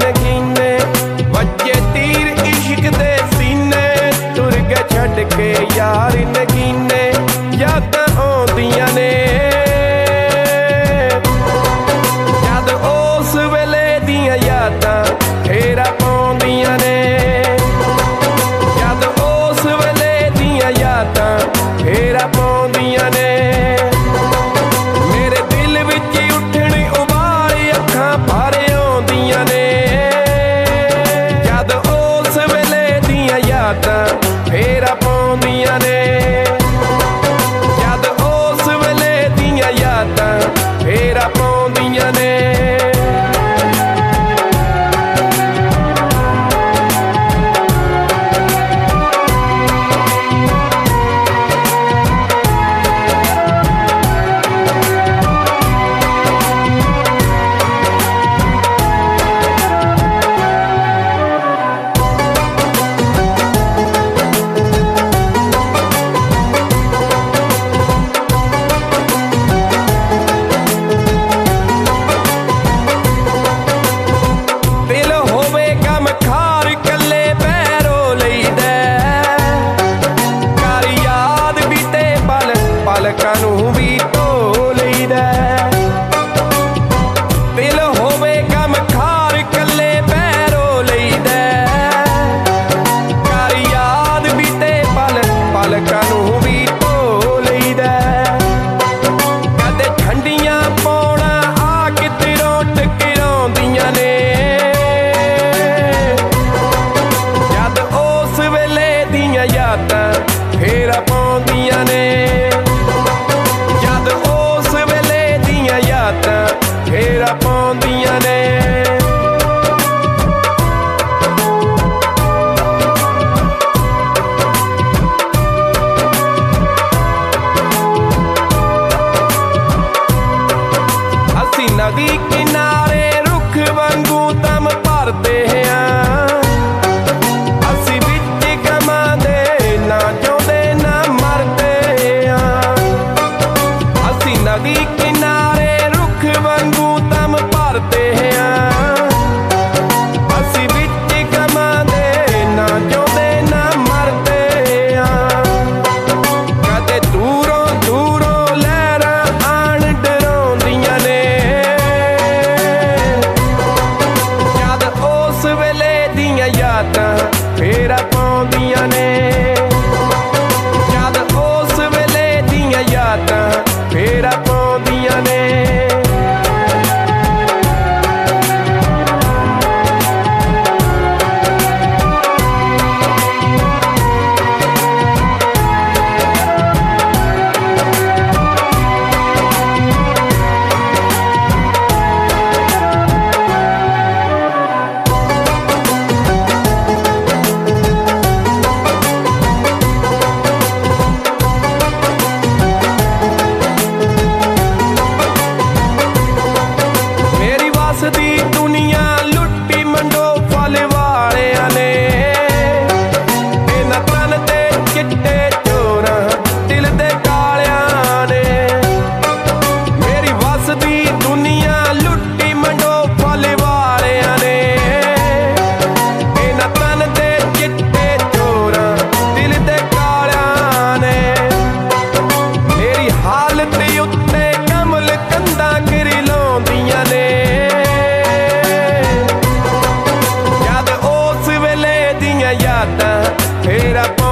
नगीने वजे तीर इश्क दे सीने तुर गए छड़ के यार नगीने यादां आउंदियां ने जद उस वेले दियां यादां फेरा पाउंदियां ने जद उस वेले दियां यादां फेरा पाउंदियां ने मेरे दिल विच उठण उबाल अखां भर आउंदियां ने जद उस वेले दियां यादां फेरा पाउंदियां ने जद उस वेले दियां यादां फेरा पाउंदियां ने पलकां भी धो लईदा दिल होवे गम खार कले पैरो लईदा कर याद भी ते पलकां भी धो लईदा कदे ठंडियां पौड़ा आ किधरों टकराउंदियां ने जद उस वेले दियां यादां फेरा पाउंदियां ने फेरा पाउंदियां ने असी नदी किनारे रुख वांगू दम भरदे हां असी विच गमां दे ना जिउंदे ना मरदे हां असी नदी किनारे वांगू दम भरते हैं असी विच गमां दे ना जिउंदे ना मरदे हैं कदे दूरों दूरों लहरां आण डराउंदियां ने जद उस वेले दियां यादां फेरा पाउंदियां ने जद उस वेले दियां यादां फेरा पाउंदियां ने दी दुनिया लुट्टी मंडो फल वालियां ने इन्हां तन ते चिट्टे चोरां दिल दे कालियां ने मेरी वसदी दुनिया लुट्टी मंडो फल वालियां ने इन्हां तन ते चिट्टे चोरां दिल दे कालियां ने मेरी हालत उत्ते कमल कंधां गिरी लाउंदियां ने यादां फेरा